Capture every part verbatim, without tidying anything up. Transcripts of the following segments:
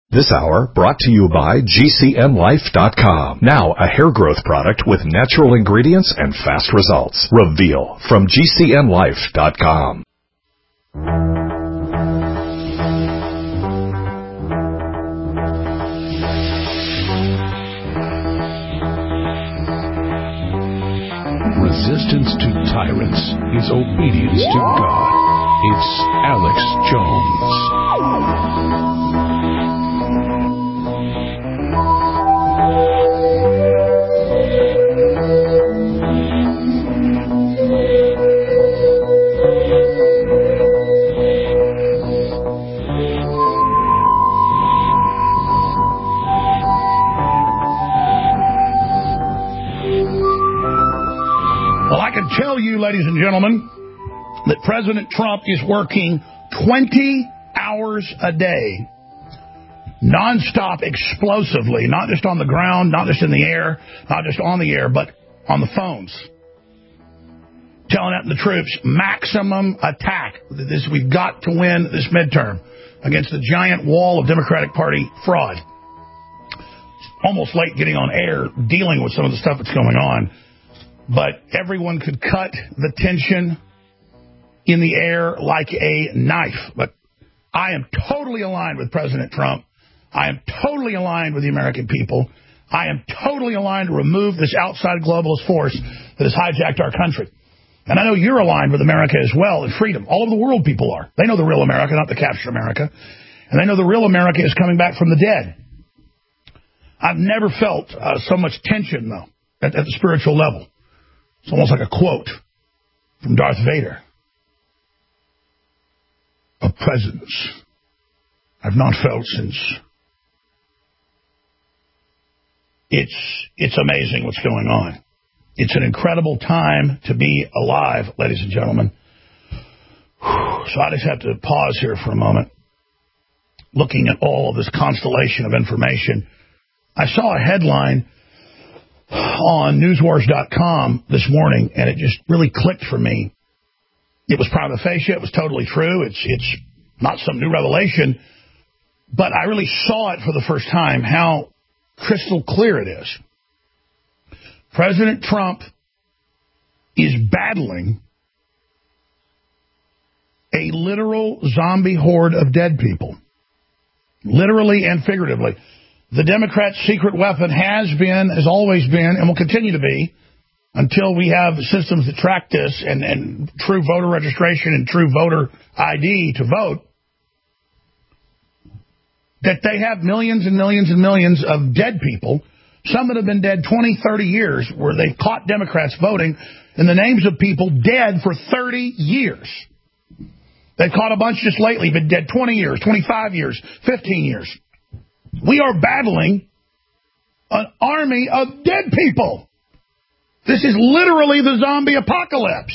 This hour brought to you by G C N Life dot com. Now a hair growth product with natural ingredients and fast results. Reveal from G C N Life dot com. Resistance to tyrants is obedience to God. It's Alex Jones. Tell you, ladies and gentlemen, that President Trump is working twenty hours a day, nonstop, explosively, not just on the ground, not just in the air, not just on the air, but on the phones, telling out the troops, maximum attack. This, we've got to win this midterm against the giant wall of Democratic Party fraud. It's almost late getting on air, dealing with some of the stuff that's going on. But everyone could cut the tension in the air like a knife. But I am totally aligned with President Trump. I am totally aligned with the American people. I am totally aligned to remove this outside globalist force that has hijacked our country. And I know you're aligned with America as well and freedom. All over the world people are. They know the real America, not the captured America. And they know the real America is coming back from the dead. I've never felt uh, so much tension, though, at, at the spiritual level. It's almost like a quote from Darth Vader. A presence I've not felt since. It's, it's amazing what's going on. It's an incredible time to be alive, ladies and gentlemen. So I just have to pause here for a moment. Looking at all of this constellation of information, I saw a headline on news wars dot com this morning, and it just really clicked for me. It was prima facie. It was totally true. It's it's not some new revelation, but I really saw it for the first time, how crystal clear it is. President Trump is battling a literal zombie horde of dead people, literally and figuratively. The Democrats' secret weapon has been, has always been, and will continue to be, until we have systems that track this and, and true voter registration and true voter I D to vote, that they have millions and millions and millions of dead people, some that have been dead twenty, thirty years, where they've caught Democrats voting in the names of people dead for thirty years. They've caught a bunch just lately, been dead twenty years, twenty-five years, fifteen years. We are battling an army of dead people. This is literally the zombie apocalypse.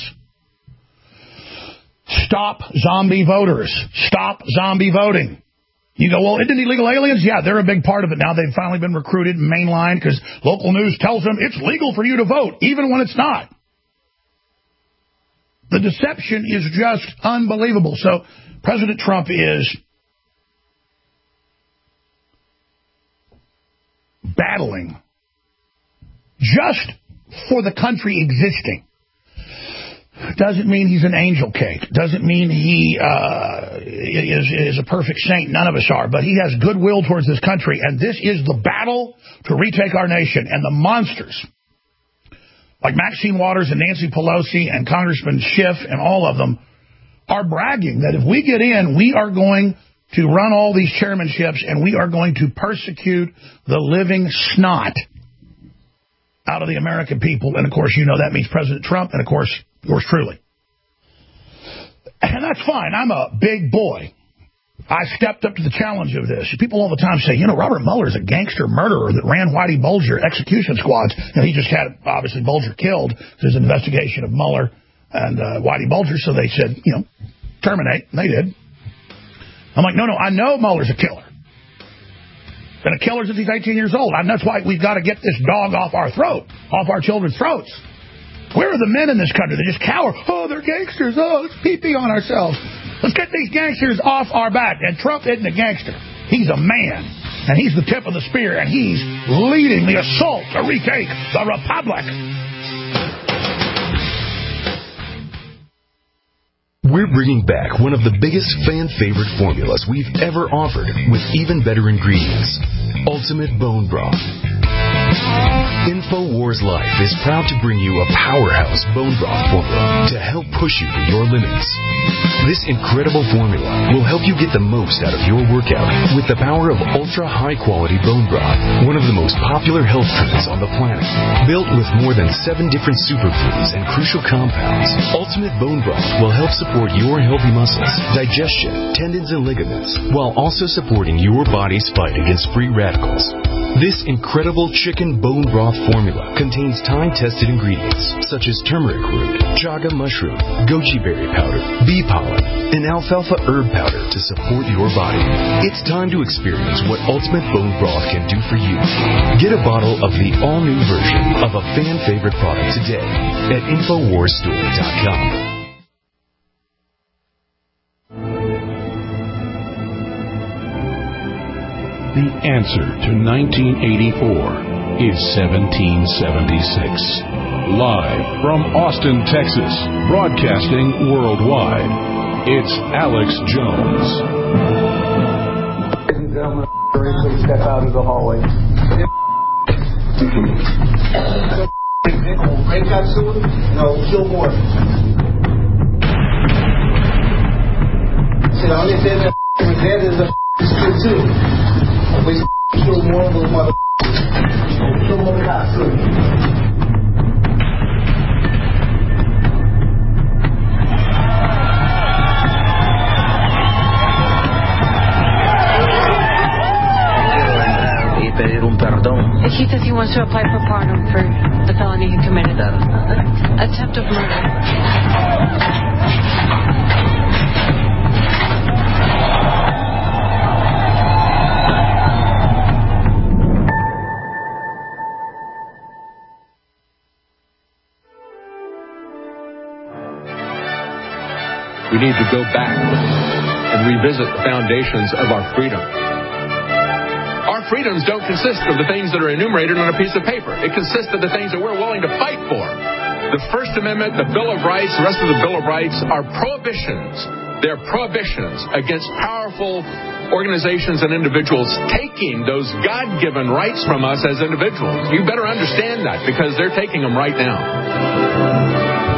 Stop zombie voters. Stop zombie voting. You go, well, isn't illegal aliens? Yeah, they're a big part of it now. They've finally been recruited and mainlined because local news tells them it's legal for you to vote, even when it's not. The deception is just unbelievable. So President Trump is battling just for the country existing. Doesn't mean he's an angel cake. Doesn't mean he uh, is, is a perfect saint. None of us are. But he has goodwill towards this country. And this is the battle to retake our nation. And the monsters, like Maxine Waters and Nancy Pelosi and Congressman Schiff and all of them, are bragging that if we get in, we are going to run all these chairmanships, and we are going to persecute the living snot out of the American people. And, of course, you know that means President Trump and, of course, yours truly. And that's fine. I'm a big boy. I stepped up to the challenge of this. People all the time say, you know, Robert Mueller is a gangster murderer that ran Whitey Bulger execution squads. Now, he just had, obviously, Bulger killed. There's an investigation of Mueller and uh, Whitey Bulger, so they said, you know, terminate. And they did. I'm like, no, no, I know Mueller's a killer. Been a killer since he's eighteen years old. And that's why we've got to get this dog off our throat, off our children's throats. Where are the men in this country that just cower? Oh, they're gangsters. Oh, let's pee-pee on ourselves. Let's get these gangsters off our back. And Trump isn't a gangster. He's a man. And he's the tip of the spear, and he's leading the assault to retake the Republic. We're bringing back one of the biggest fan-favorite formulas we've ever offered with even better ingredients. Ultimate Bone Broth. InfoWars Life is proud to bring you a powerhouse bone broth formula to help push you to your limits. This incredible formula will help you get the most out of your workout with the power of ultra-high-quality bone broth, one of the most popular health trends on the planet. Built with more than seven different superfoods and crucial compounds, Ultimate Bone Broth will help support your healthy muscles, digestion, tendons, and ligaments, while also supporting your body's fight against free radicals. This incredible chicken bone broth formula contains time-tested ingredients such as turmeric root, chaga mushroom, goji berry powder, bee pollen, and alfalfa herb powder to support your body. It's time to experience what Ultimate Bone Broth can do for you. Get a bottle of the all-new version of a fan-favorite product today at Infowars Store dot com. The answer to nineteen eighty-four is seventeen seventy-six. Live from Austin, Texas, broadcasting worldwide, it's Alex Jones. Ladies and gentlemen, please step out of the hallway. Break that soon? No, kill more. See, the only thing that was dead is the shit too. We kill more of those mother. Kill more cops too. He says he wants to apply for pardon for the felony he committed. Attempt of murder. We need to go back and revisit the foundations of our freedom. Our freedoms don't consist of the things that are enumerated on a piece of paper. It consists of the things that we're willing to fight for. The First Amendment, the Bill of Rights, the rest of the Bill of Rights are prohibitions. They're prohibitions against powerful organizations and individuals taking those God-given rights from us as individuals. You better understand that because they're taking them right now.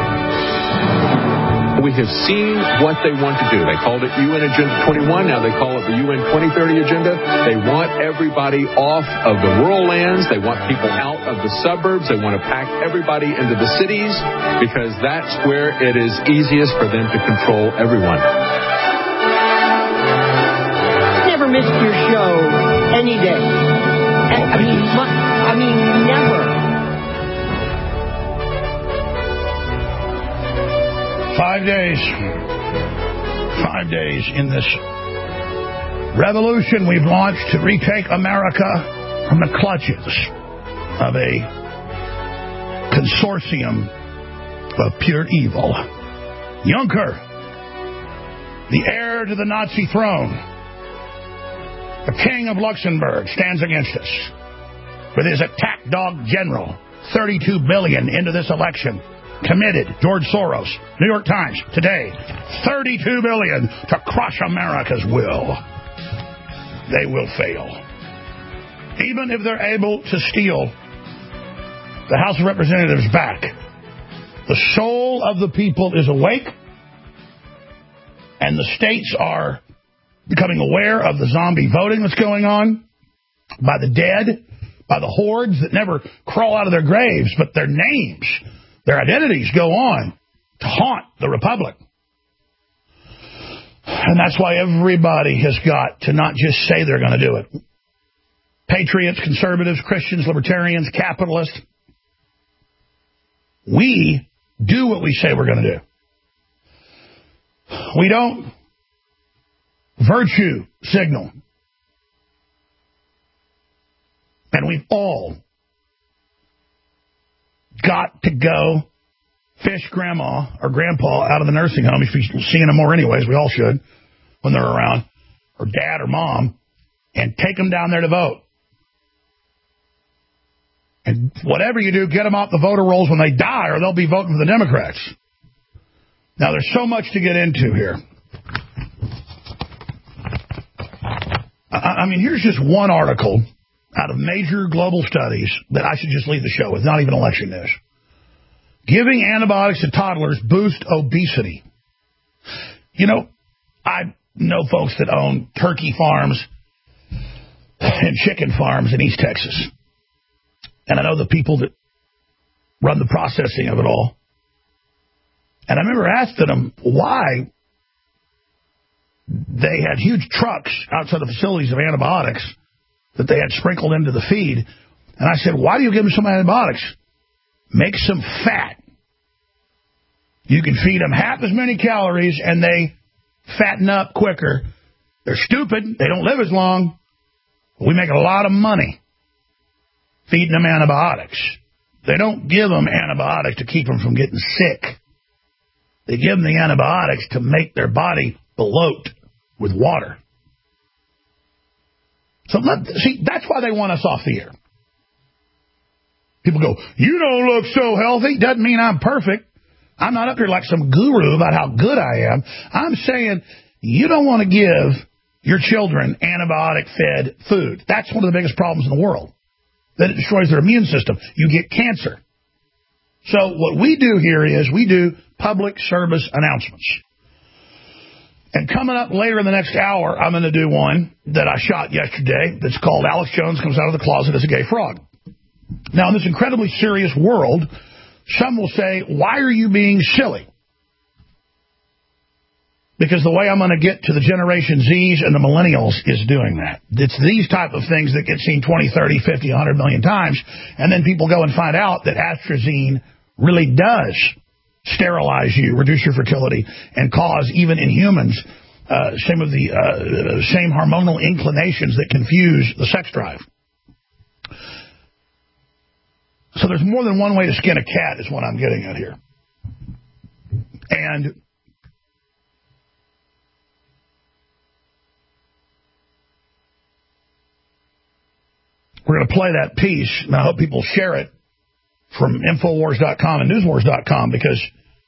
We have seen what they want to do. They called it U N Agenda twenty-one. Now they call it the U N twenty thirty Agenda. They want everybody off of the rural lands. They want people out of the suburbs. They want to pack everybody into the cities because that's where it is easiest for them to control everyone. Never missed your show any day. I mean, I mean, never. Five days. Five days in this revolution we've launched to retake America from the clutches of a consortium of pure evil. Juncker, the heir to the Nazi throne, the king of Luxembourg, stands against us with his attack dog general, thirty-two billion dollars into this election. Committed, George Soros, New York Times, today, thirty-two billion dollars to crush America's will. They will fail. Even if they're able to steal the House of Representatives back, the soul of the people is awake, and the states are becoming aware of the zombie voting that's going on by the dead, by the hordes that never crawl out of their graves, but their names, their identities go on to haunt the Republic. And that's why everybody has got to not just say they're going to do it. Patriots, conservatives, Christians, libertarians, capitalists. We do what we say we're going to do. We don't virtue signal. And we've all got to go fish grandma or grandpa out of the nursing home. If you're seeing them more anyways, we all should when they're around, or dad or mom, and take them down there to vote. And whatever you do, get them off the voter rolls when they die, or they'll be voting for the Democrats. Now, there's so much to get into here. I mean, here's just one article out of major global studies that I should just leave the show with, not even election news. Giving antibiotics to toddlers boost obesity. You know, I know folks that own turkey farms and chicken farms in East Texas. And I know the people that run the processing of it all. And I remember asking them why they had huge trucks outside the facilities of antibiotics that they had sprinkled into the feed. And I said, why do you give them some antibiotics? Make some fat. You can feed them half as many calories and they fatten up quicker. They're stupid. They don't live as long. We make a lot of money feeding them antibiotics. They don't give them antibiotics to keep them from getting sick. They give them the antibiotics to make their body bloat with water. So, let, see, that's why they want us off the air. People go, you don't look so healthy. Doesn't mean I'm perfect. I'm not up here like some guru about how good I am. I'm saying you don't want to give your children antibiotic-fed food. That's one of the biggest problems in the world. That it destroys their immune system. You get cancer. So what we do here is we do public service announcements. And coming up later in the next hour, I'm going to do one that I shot yesterday that's called Alex Jones Comes Out of the Closet as a Gay Frog. Now, in this incredibly serious world, some will say, why are you being silly? Because the way I'm going to get to the Generation Zs and the Millennials is doing that. It's these type of things that get seen twenty, thirty, fifty, one hundred million times, and then people go and find out that atrazine really does sterilize you, reduce your fertility, and cause, even in humans, uh, some of the uh, same hormonal inclinations that confuse the sex drive. So there's more than one way to skin a cat is what I'm getting at here. And we're going to play that piece, and I hope people share it from Infowars dot com and Newswars dot com, because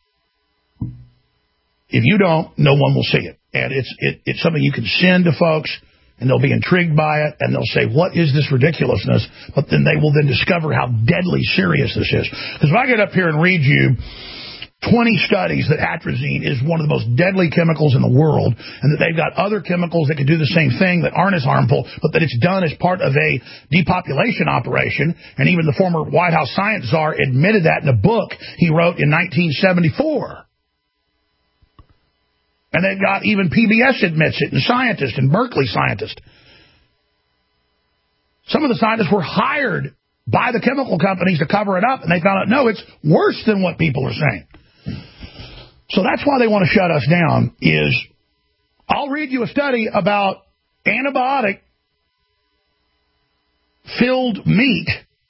if you don't, no one will see it. And it's it, it's something you can send to folks, and they'll be intrigued by it, and they'll say, what is this ridiculousness? But then they will then discover how deadly serious this is. Because if I get up here and read you twenty studies that atrazine is one of the most deadly chemicals in the world, and that they've got other chemicals that can do the same thing that aren't as harmful, but that it's done as part of a depopulation operation, and even the former White House science czar admitted that in a book he wrote in nineteen seventy-four. And they've got even P B S admits it, and scientists, and Berkeley scientists. Some of the scientists were hired by the chemical companies to cover it up, and they found out, no, it's worse than what people are saying. So that's why they want to shut us down, is I'll read you a study about antibiotic-filled meat.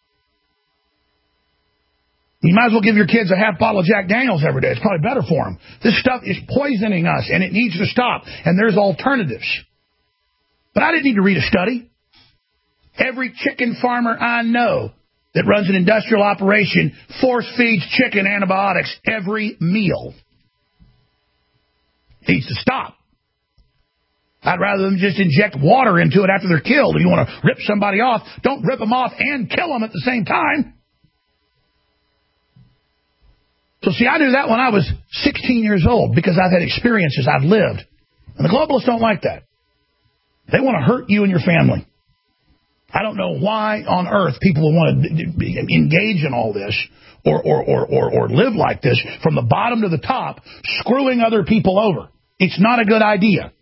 You might as well give your kids a half bottle of Jack Daniels every day. It's probably better for them. This stuff is poisoning us, and it needs to stop, and there's alternatives. But I didn't need to read a study. Every chicken farmer I know that runs an industrial operation force feeds chicken antibiotics every meal. Needs to stop. I'd rather them just inject water into it after they're killed. If you want to rip somebody off, don't rip them off and kill them at the same time. So see, I knew that when I was sixteen years old, because I've had experiences, I've lived. And the globalists don't like that. They want to hurt you and your family. I don't know why on earth people would want to engage in all this or, or, or, or, or live like this from the bottom to the top, screwing other people over. It's not a good idea.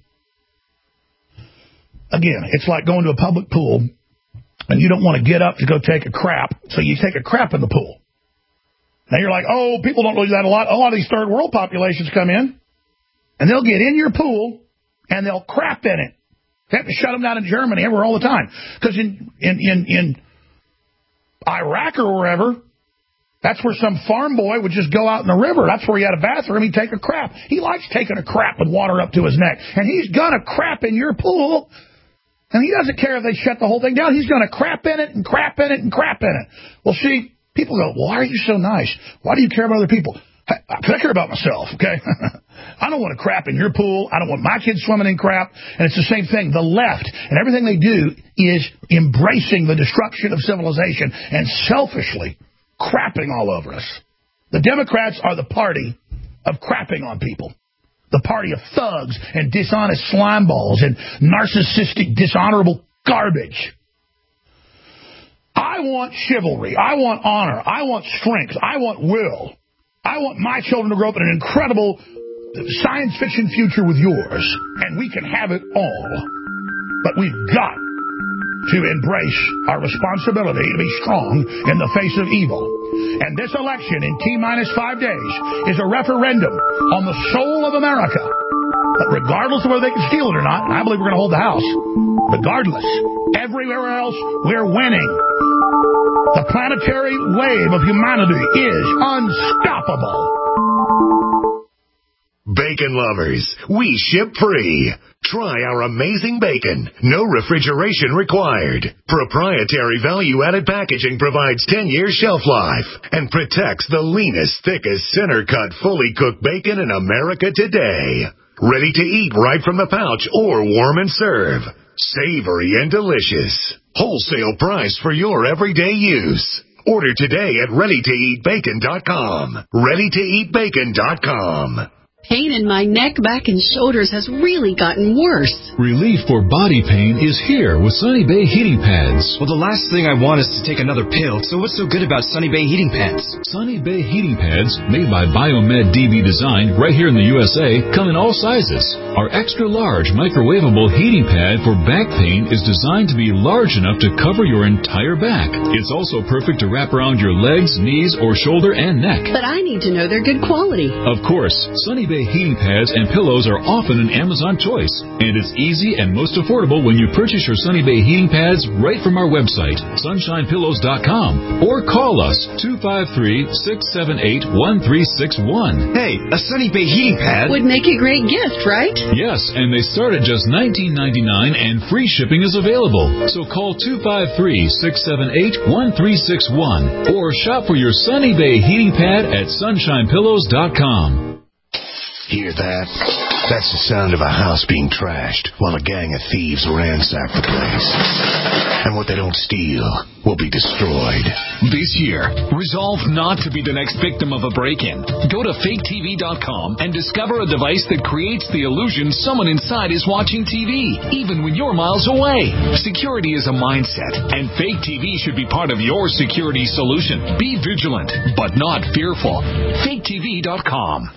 Again, it's like going to a public pool and you don't want to get up to go take a crap, so you take a crap in the pool. Now you're like, oh, people don't do that a lot. A lot of these third world populations come in and they'll get in your pool and they'll crap in it. They have to shut them down in Germany everywhere all the time. Because in, in, in, in Iraq or wherever, that's where some farm boy would just go out in the river. That's where he had a bathroom. He'd take a crap. He likes taking a crap with water up to his neck. And he's going to crap in your pool And he doesn't care if they shut the whole thing down. He's going to crap in it and crap in it and crap in it. Well, see, people go, well, why are you so nice? Why do you care about other people? Because I care about myself, okay? I don't want to crap in your pool. I don't want my kids swimming in crap. And it's the same thing. The left and everything they do is embracing the destruction of civilization and selfishly crapping all over us. The Democrats are the party of crapping on people. The party of thugs and dishonest slimeballs and narcissistic, dishonorable garbage. I want chivalry. I want honor. I want strength. I want will. I want my children to grow up in an incredible science fiction future with yours. And we can have it all. But we've got to embrace our responsibility to be strong in the face of evil. And this election in T-minus five days is a referendum on the soul of America. But regardless of whether they can steal it or not, and I believe we're going to hold the House, regardless, everywhere else, we're winning. The planetary wave of humanity is unstoppable. Bacon lovers, we ship free. Try our amazing bacon. No refrigeration required. Proprietary value-added packaging provides ten years shelf life and protects the leanest, thickest, center-cut, fully cooked bacon in America today. Ready to eat right from the pouch or warm and serve. Savory and delicious. Wholesale price for your everyday use. Order today at ready to eat bacon dot com. ready to eat bacon dot com. Pain in my neck, back, and shoulders has really gotten worse. Relief for body pain is here with Sunny Bay heating pads. Well, the last thing I want is to take another pill, so what's so good about Sunny Bay heating pads? Sunny Bay heating pads, made by Biomed D B Design right here in the U S A, come in all sizes. Our extra-large microwavable heating pad for back pain is designed to be large enough to cover your entire back. It's also perfect to wrap around your legs, knees, or shoulder and neck. But I need to know they're good quality. Of course, Sunny Bay heating pads and pillows are often an Amazon choice, and it's easy and most affordable when you purchase your Sunny Bay heating pads right from our website, sunshine pillows dot com, or call us two five three, six seven eight, one three six one. Hey, a Sunny Bay heating pad would make a great gift, right? Yes, and they start at just nineteen ninety-nine and free shipping is available. So call two five three, six seven eight, one three six one or shop for your Sunny Bay heating pad at sunshine pillows dot com. Hear that? That's the sound of a house being trashed while a gang of thieves ransack the place. And what they don't steal will be destroyed. This year, resolve not to be the next victim of a break-in. Go to fake T V dot com and discover a device that creates the illusion someone inside is watching T V, even when you're miles away. Security is a mindset, and Fake T V should be part of your security solution. Be vigilant, but not fearful. fake T V dot com.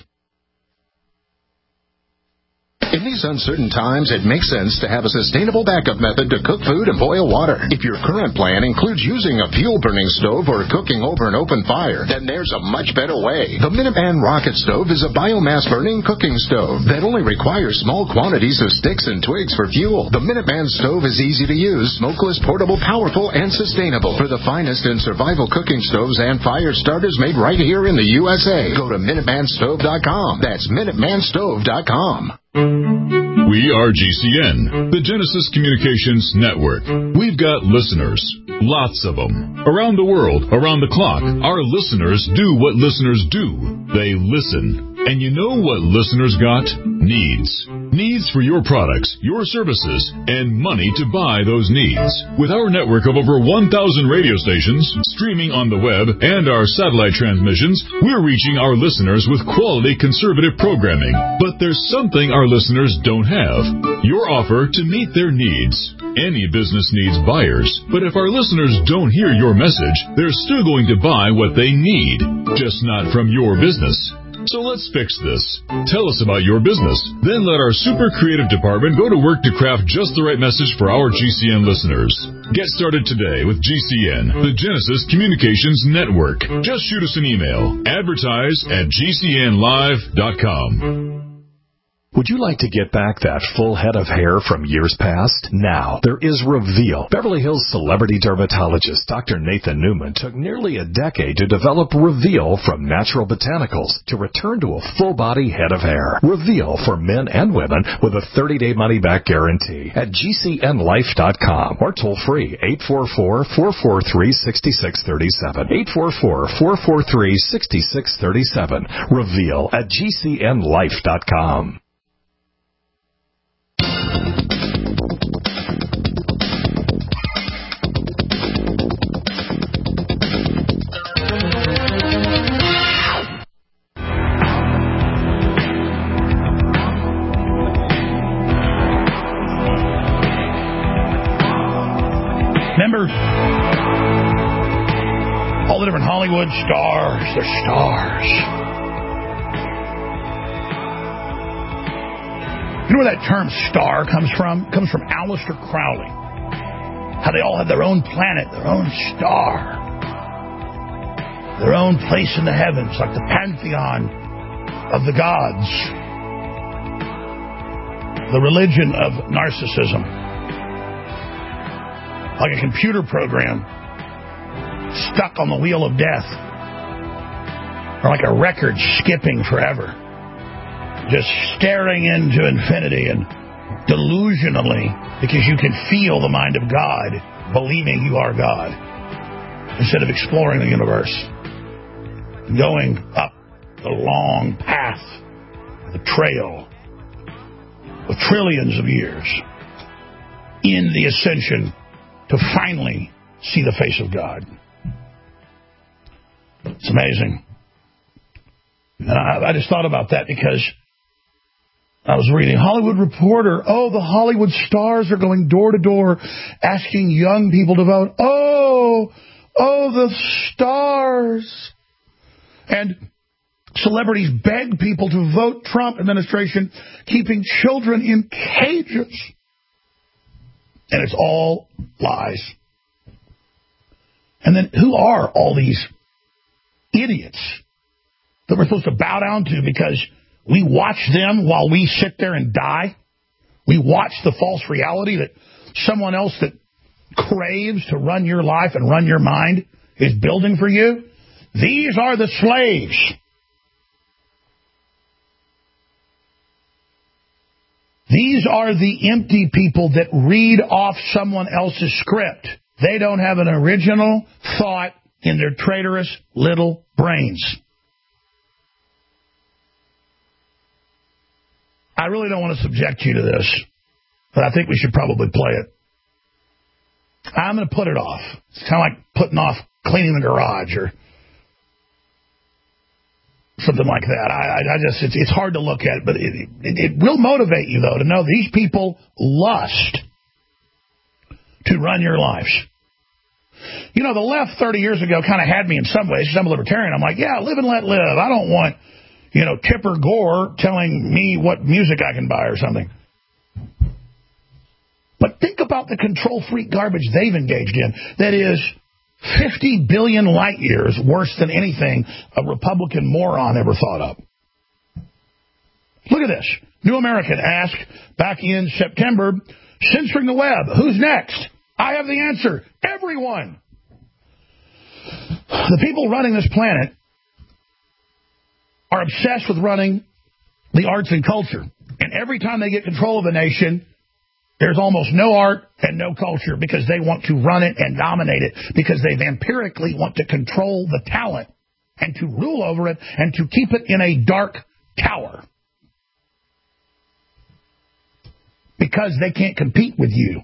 In these uncertain times, it makes sense to have a sustainable backup method to cook food and boil water. If your current plan includes using a fuel-burning stove or cooking over an open fire, then there's a much better way. The Minuteman Rocket Stove is a biomass-burning cooking stove that only requires small quantities of sticks and twigs for fuel. The Minuteman Stove is easy to use, smokeless, portable, powerful, and sustainable. For the finest in survival cooking stoves and fire starters made right here in the U S A, go to minuteman stove dot com. That's minuteman stove dot com. We are G C N, the Genesis Communications Network. We've got listeners, lots of them, around the world, around the clock. Our listeners do what listeners do. They listen. And you know what listeners got? Needs. Needs for your products, your services, and money to buy those needs. With our network of over one thousand radio stations, streaming on the web, and our satellite transmissions, we're reaching our listeners with quality conservative programming. But there's something our listeners don't have. Your offer to meet their needs. Any business needs buyers, but if our listeners don't hear your message, they're still going to buy what they need, just not from your business. So let's fix this. Tell us about your business. Then let our super creative department go to work to craft just the right message for our G C N listeners. Get started today with G C N, the Genesis Communications Network. Just shoot us an email. Advertise at G C N live dot com. Would you like to get back that full head of hair from years past? Now, there is Reveal. Beverly Hills celebrity dermatologist Doctor Nathan Newman took nearly a decade to develop Reveal from natural botanicals to return to a full-body head of hair. Reveal for men and women with a thirty-day money-back guarantee at G C N life dot com or toll-free eight four four, four four three, six six three seven. eight four four, four four three, six six three seven. Reveal at G C N life dot com. Remember all the different Hollywood stars, they're stars. You know where that term star comes from? It comes from Aleister Crowley. How they all have their own planet, their own star, their own place in the heavens, like the pantheon of the gods, the religion of narcissism. Like a computer program stuck on the wheel of death, or like a record skipping forever, just staring into infinity and delusionally, because you can feel the mind of God, believing you are God, instead of exploring the universe, going up the long path, the trail of trillions of years in the ascension to finally see the face of God. It's amazing. And I, I just thought about that because I was reading Hollywood Reporter. Oh, the Hollywood stars are going door to door asking young people to vote. Oh, oh, the stars. And celebrities beg people to vote Trump administration, keeping children in cages. And it's all lies. And then who are all these idiots that we're supposed to bow down to because we watch them while we sit there and die? We watch the false reality that someone else that craves to run your life and run your mind is building for you. These are the slaves. These are the empty people that read off someone else's script. They don't have an original thought in their traitorous little brains. I really don't want to subject you to this, but I think we should probably play it. I'm going to put it off. It's kind of like putting off cleaning the garage or something like that. I, I just it's, it's hard to look at, but it, it, it will motivate you, though, to know these people lust to run your lives. You know, the left thirty years ago kind of had me in some ways. I'm a libertarian. I'm like, yeah, live and let live. I don't want, you know, Tipper Gore telling me what music I can buy or something. But think about the control freak garbage they've engaged in. That is fifty billion light years worse than anything a Republican moron ever thought of. Look at this. New American asked back in September, censoring the web. Who's next? I have the answer. Everyone. The people running this planet are obsessed with running the arts and culture. And every time they get control of a nation, there's almost no art and no culture because they want to run it and dominate it, because they vampirically want to control the talent and to rule over it and to keep it in a dark tower. Because they can't compete with you.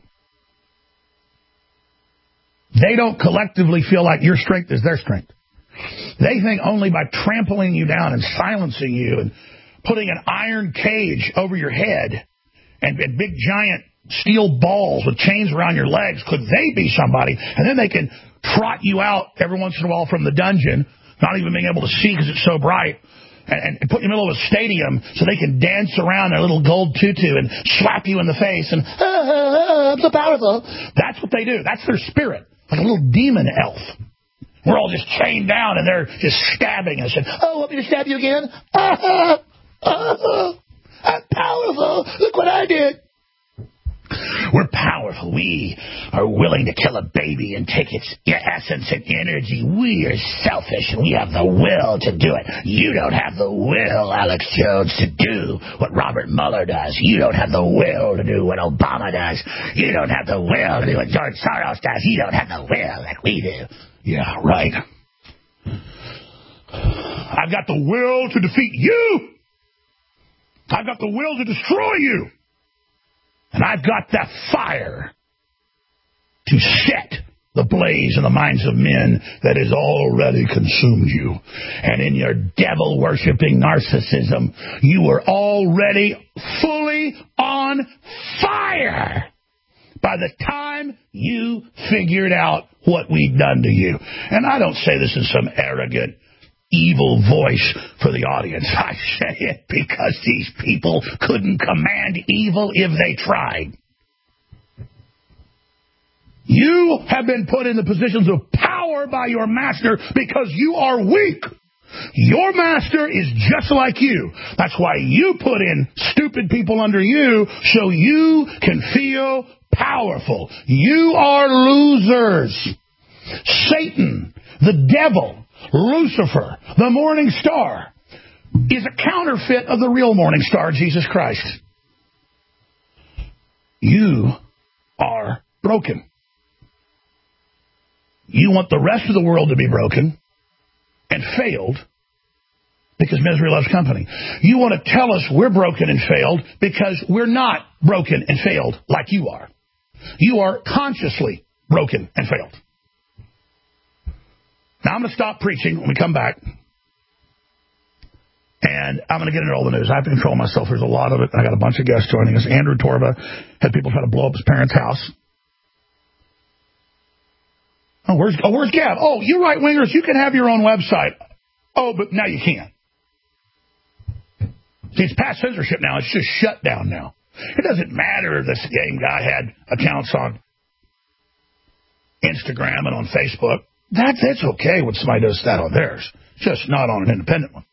They don't collectively feel like your strength is their strength. They think only by trampling you down and silencing you and putting an iron cage over your head and, and big giant steel balls with chains around your legs could they be somebody. And then they can trot you out every once in a while from the dungeon, not even being able to see because it's so bright, and, and put you in the middle of a stadium so they can dance around their little gold tutu and slap you in the face and, ah, ah, ah, I'm so powerful. That's what they do. That's their spirit. Like a little demon elf. We're all just chained down and they're just stabbing us. And, oh, want me to stab you again? Ah, ah, ah, I'm powerful. Look what I did. We're powerful. We are willing to kill a baby and take its essence and energy. We are selfish, and we have the will to do it. You don't have the will, Alex Jones, to do what Robert Mueller does. You don't have the will to do what Obama does. You don't have the will to do what George Soros does. You don't have the will like we do. Yeah, right. I've got the will to defeat you. I've got the will to destroy you. And I've got that fire to set the blaze in the minds of men that has already consumed you. And in your devil-worshipping narcissism, you are already fully on fire by the time you figured out what we've done to you. And I don't say this in some arrogant, evil voice for the audience. I say it because these people couldn't command evil if they tried. You have been put in the positions of power by your master because you are weak. Your master is just like you. That's why you put in stupid people under you so you can feel powerful. You are losers. Satan, the devil, Lucifer, the morning star, is a counterfeit of the real morning star, Jesus Christ. You are broken. You want the rest of the world to be broken and failed because misery loves company. You want to tell us we're broken and failed because we're not broken and failed like you are. You are consciously broken and failed. Now, I'm going to stop preaching when we come back, and I'm going to get into all the news. I have to control myself. There's a lot of it. I got a bunch of guests joining us. Andrew Torba had people try to blow up his parents' house. Oh, where's, oh, where's Gab? Oh, you right-wingers, you can have your own website. Oh, but now you can't. See, it's past censorship now. It's just shut down now. It doesn't matter if this game guy had accounts on Instagram and on Facebook. That's, that's okay when somebody does that on theirs. Just not on an independent one.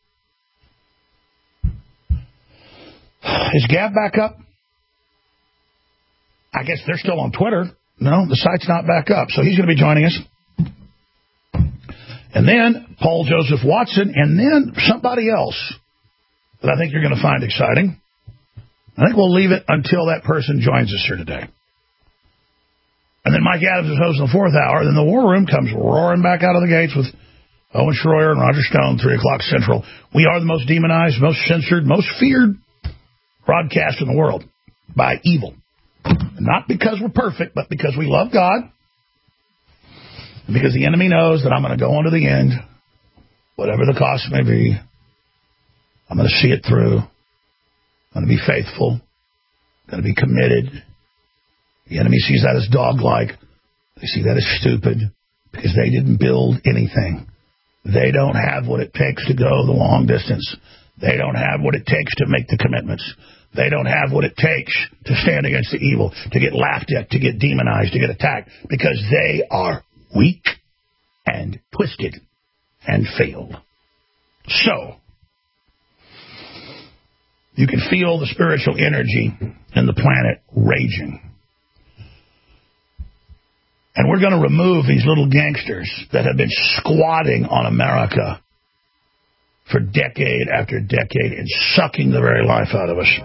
Is Gab back up? I guess they're still on Twitter. No, the site's not back up. So he's going to be joining us. And then Paul Joseph Watson, and then somebody else that I think you're going to find exciting. I think we'll leave it until that person joins us here today. And then Mike Adams is hosting the fourth hour. Then the War Room comes roaring back out of the gates with Owen Schroyer and Roger Stone, three o'clock Central. We are the most demonized, most censored, most feared broadcast in the world by evil. Not because we're perfect, but because we love God. And because the enemy knows that I'm going to go on to the end, whatever the cost may be. I'm going to see it through. I'm going to be faithful. I'm going to be committed. The enemy sees that as dog-like. They see that as stupid because they didn't build anything. They don't have what it takes to go the long distance. They don't have what it takes to make the commitments. They don't have what it takes to stand against the evil, to get laughed at, to get demonized, to get attacked, because they are weak and twisted and failed. So, you can feel the spiritual energy in the planet raging. And we're going to remove these little gangsters that have been squatting on America for decade after decade and sucking the very life out of us.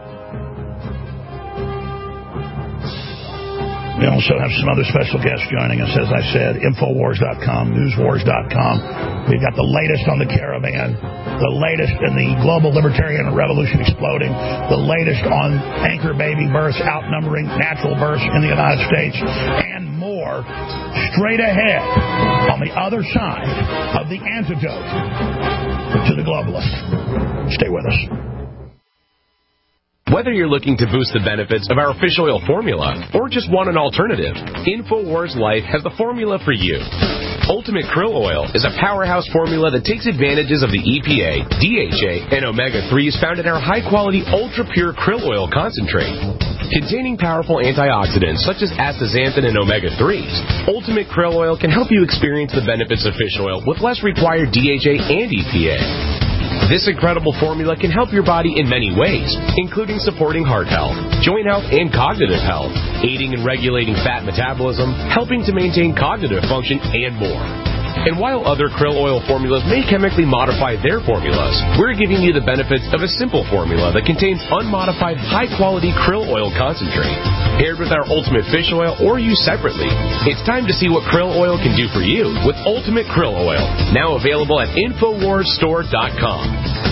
We also have some other special guests joining us, as I said, Infowars dot com, Newswars dot com. We've got the latest on the caravan, the latest in the global libertarian revolution exploding, the latest on anchor baby births outnumbering natural births in the United States, and more straight ahead on the other side of the antidote to the globalist. Stay with us. Whether you're looking to boost the benefits of our fish oil formula or just want an alternative, InfoWars Life has the formula for you. Ultimate Krill Oil is a powerhouse formula that takes advantages of the E P A, D H A, and omega threes found in our high-quality, ultra-pure krill oil concentrate. Containing powerful antioxidants such as astaxanthin and omega threes, Ultimate Krill Oil can help you experience the benefits of fish oil with less required D H A and E P A. This incredible formula can help your body in many ways, including supporting heart health, joint health, and cognitive health, aiding in regulating fat metabolism, helping to maintain cognitive function, and more. And while other krill oil formulas may chemically modify their formulas, we're giving you the benefits of a simple formula that contains unmodified, high-quality krill oil concentrate, paired with our Ultimate Fish Oil or used separately. It's time to see what krill oil can do for you with Ultimate Krill Oil, now available at Infowars Store dot com.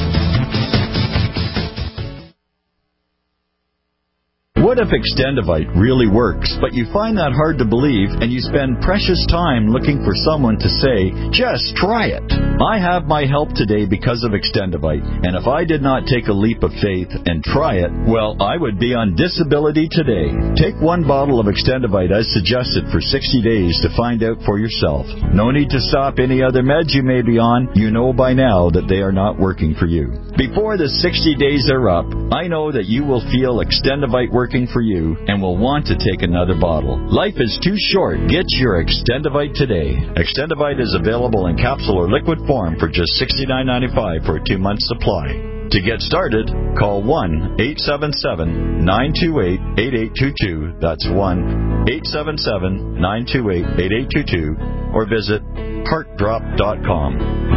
What if Extendivite really works, but you find that hard to believe and you spend precious time looking for someone to say, just try it? I have my help today because of Extendivite, and if I did not take a leap of faith and try it, well, I would be on disability today. Take one bottle of Extendivite as suggested for sixty days to find out for yourself. No need to stop any other meds you may be on. You know by now that they are not working for you. Before the sixty days are up, I know that you will feel Extendivite working for you and will want to take another bottle. Life is too short. Get your Extendivite today. Extendivite is available in capsule or liquid form for just sixty-nine ninety-five for a two-month supply. To get started, call one eight seven seven, nine two eight, eight eight two two. That's one eight seven seven, nine two eight, eight eight two two, or visit heart drop dot com.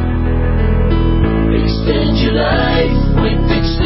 Extend your life with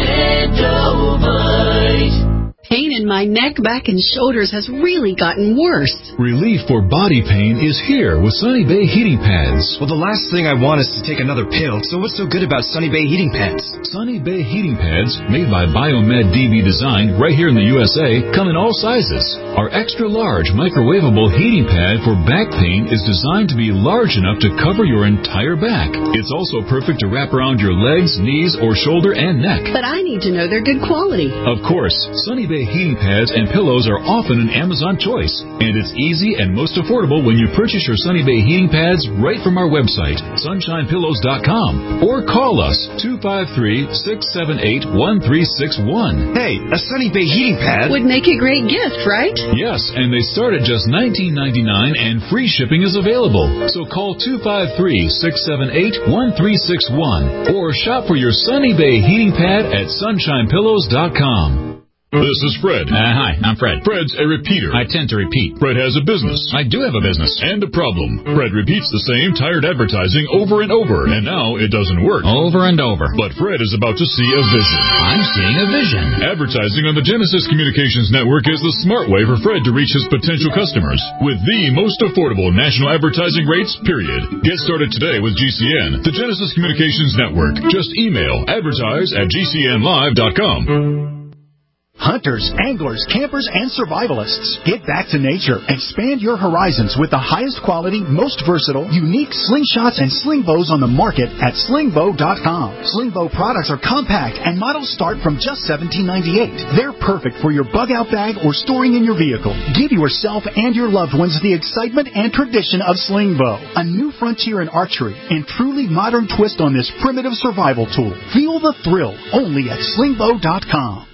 Extendivite. Pain in my neck, back, and shoulders has really gotten worse. Relief for body pain is here with Sunny Bay Heating Pads. Well, the last thing I want is to take another pill, so what's so good about Sunny Bay Heating Pads? Sunny Bay Heating Pads, made by Biomed D B Design right here in the U S A, come in all sizes. Our extra-large microwavable heating pad for back pain is designed to be large enough to cover your entire back. It's also perfect to wrap around your legs, knees, or shoulder and neck. But I need to know they're good quality. Of course, Sunny Bay heating pads and pillows are often an Amazon choice, and it's easy and most affordable when you purchase your Sunny Bay heating pads right from our website, sunshine pillows dot com, or call us two five three, six seven eight, one three six one. Hey, a Sunny Bay heating pad would make a great gift, right? Yes, and they start at just nineteen ninety-nine, and free shipping is available. So call two five three, six seven eight, one three six one or shop for your Sunny Bay heating pad at sunshine pillows dot com. This is Fred. Uh, hi, I'm Fred. Fred's a repeater. I tend to repeat. Fred has a business. I do have a business. And a problem. Fred repeats the same tired advertising over and over, and now it doesn't work. Over and over. But Fred is about to see a vision. I'm seeing a vision. Advertising on the Genesis Communications Network is the smart way for Fred to reach his potential customers with the most affordable national advertising rates, period. Get started today with G C N, the Genesis Communications Network. Just email advertise at g c n live dot com. Hunters, anglers, campers, and survivalists. Get back to nature. Expand your horizons with the highest quality, most versatile, unique slingshots and sling bows on the market at sling bow dot com. Sling bow products are compact and models start from just seventeen ninety-eight. They're perfect for your bug out bag or storing in your vehicle. Give yourself and your loved ones the excitement and tradition of sling bow. A new frontier in archery and truly modern twist on this primitive survival tool. Feel the thrill only at sling bow dot com.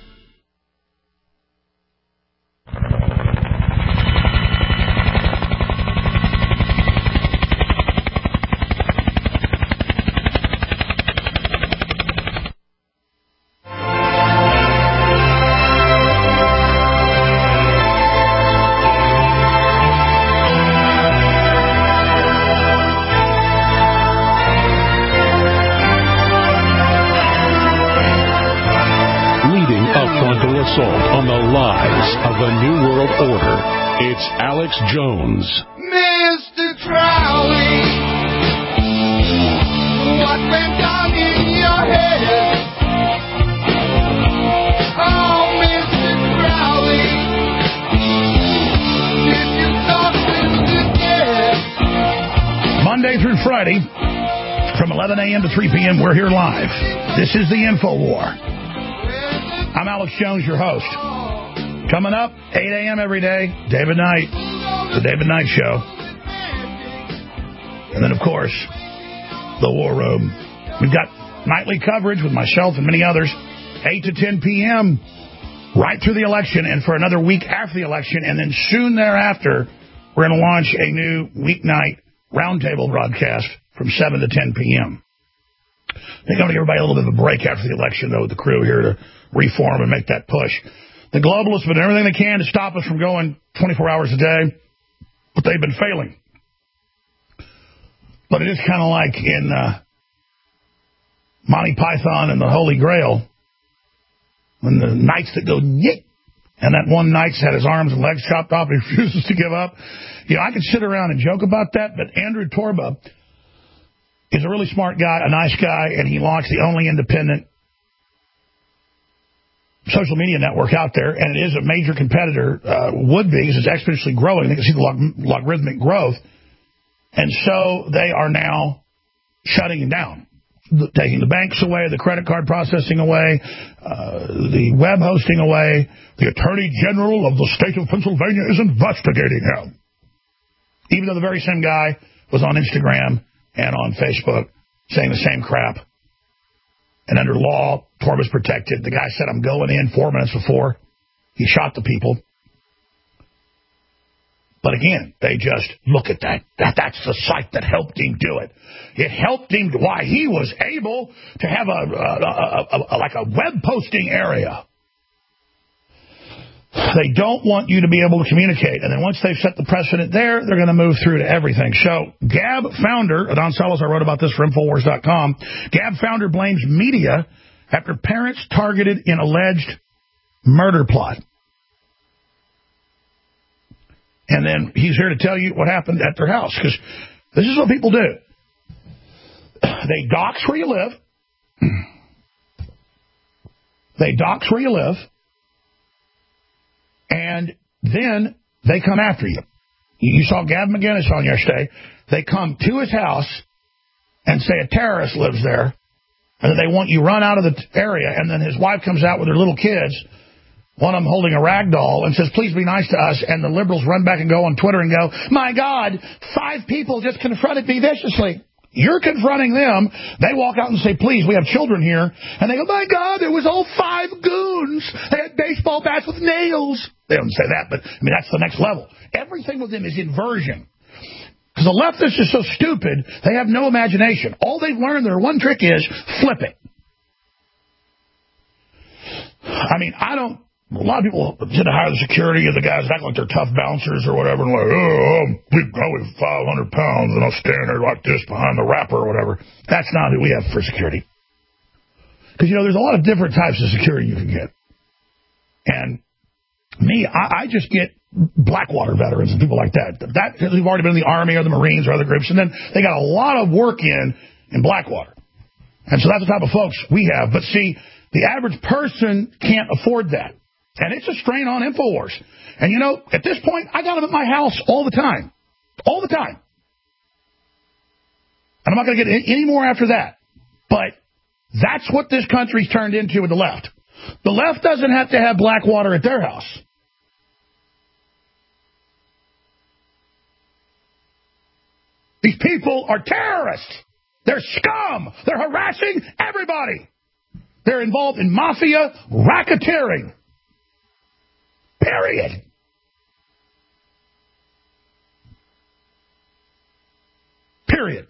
On the lies of the New World Order, it's Alex Jones. Mister Crowley, what went on in your head? Oh, Mister Crowley, did you talk to dead? Monday through Friday, from eleven a.m. to three p.m., we're here live. This is the InfoWar. I'm Alex Jones, your host. Coming up, eight a.m. every day, David Knight, the David Knight Show. And then, of course, the War Room. We've got nightly coverage with myself and many others, eight to ten p.m., right through the election and for another week after the election. And then soon thereafter, we're going to launch a new weeknight roundtable broadcast from seven to ten p.m. They're going to give everybody a little bit of a break after the election, though, with the crew here to reform and make that push. The globalists have been doing everything they can to stop us from going twenty-four hours a day, but they've been failing. But it is kind of like in uh, Monty Python and the Holy Grail, when the knights that go, nyeh, and that one knight's had his arms and legs chopped off and he refuses to give up. You know, I could sit around and joke about that, but Andrew Torba is a really smart guy, a nice guy, and he launched the only independent social media network out there, and it is a major competitor, uh, would be, because it's exponentially growing. You can see the log- logarithmic growth. And so they are now shutting it down, taking the banks away, the credit card processing away, uh, the web hosting away. The Attorney General of the state of Pennsylvania is investigating him. Even though the very same guy was on Instagram and on Facebook saying the same crap. And under law, Torba's protected. The guy said, I'm going in four minutes before he shot the people. But again, they just look at that. that. That's the site that helped him do it. It helped him, why he was able to have a, a, a, a like a web posting area. They don't want you to be able to communicate. And then once they've set the precedent there, they're going to move through to everything. So Gab founder, Don Salazar wrote about this for Infowars dot com. Gab founder blames media after parents targeted in alleged murder plot. And then he's here to tell you what happened at their house, because this is what people do. They dox where you live. They dox where you live. And then they come after you. You saw Gab McGinnis on yesterday. They come to his house and say a terrorist lives there, and they want you run out of the area. And then his wife comes out with her little kids, one of them holding a rag doll, and says, please be nice to us. And the liberals run back and go on Twitter and go, my God, five people just confronted me viciously. You're confronting them. They walk out and say, please, we have children here. And they go, my God, there was all five goons. They had baseball bats with nails. They don't say that, but I mean, that's the next level. Everything with them is inversion. Because the leftists are so stupid, they have no imagination. All they've learned, their one trick is flip it. I mean, I don't... A lot of people tend to hire the security of the guys act like they're tough bouncers or whatever, and like, oh, I'm big guy with five hundred pounds, and I'll stand there like this behind the wrapper or whatever. That's not who we have for security. Because, you know, there's a lot of different types of security you can get. And me, I, I just get Blackwater veterans and people like that. That who've already been in the Army or the Marines or other groups, and then they got a lot of work in in Blackwater. And so that's the type of folks we have. But see, the average person can't afford that. And it's a strain on InfoWars. And, you know, at this point, I got them at my house all the time. All the time. And I'm not going to get any more after that. But that's what this country's turned into with the left. The left doesn't have to have Blackwater at their house. These people are terrorists. They're scum. They're harassing everybody. They're involved in mafia racketeering. Period. Period.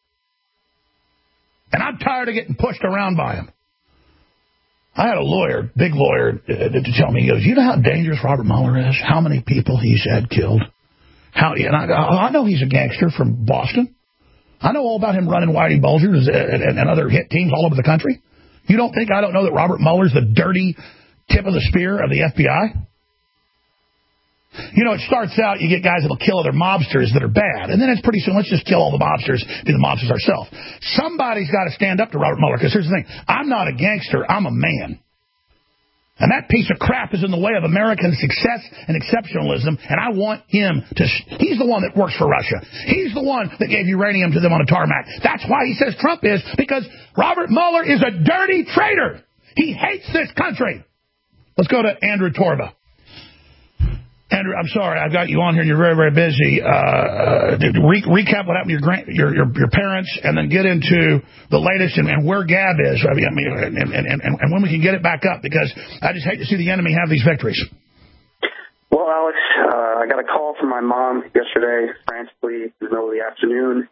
And I'm tired of getting pushed around by him. I had a lawyer, big lawyer, uh, to tell me, he goes, you know how dangerous Robert Mueller is? How many people he's had killed? How? And I, I know he's a gangster from Boston. I know all about him running Whitey Bulgers and, and, and other hit teams all over the country. You don't think I don't know that Robert Mueller's the dirty tip of the spear of the F B I? You know, it starts out, you get guys that'll kill other mobsters that are bad. And then it's pretty soon, let's just kill all the mobsters, be the mobsters ourselves. Somebody's got to stand up to Robert Mueller, because here's the thing. I'm not a gangster. I'm a man. And that piece of crap is in the way of American success and exceptionalism, and I want him to... He's the one that works for Russia. He's the one that gave uranium to them on a tarmac. That's why he says Trump is, because Robert Mueller is a dirty traitor. He hates this country. Let's go to Andrew Torba. Andrew, I'm sorry, I've got you on here and you're very, very busy. Uh, re- recap what happened to your, grand- your, your your parents, and then get into the latest and, and where Gab is, I mean, and, and, and, and when we can get it back up, because I just hate to see the enemy have these victories. Well, Alex, uh, I got a call from my mom yesterday, frantically in the middle of the afternoon.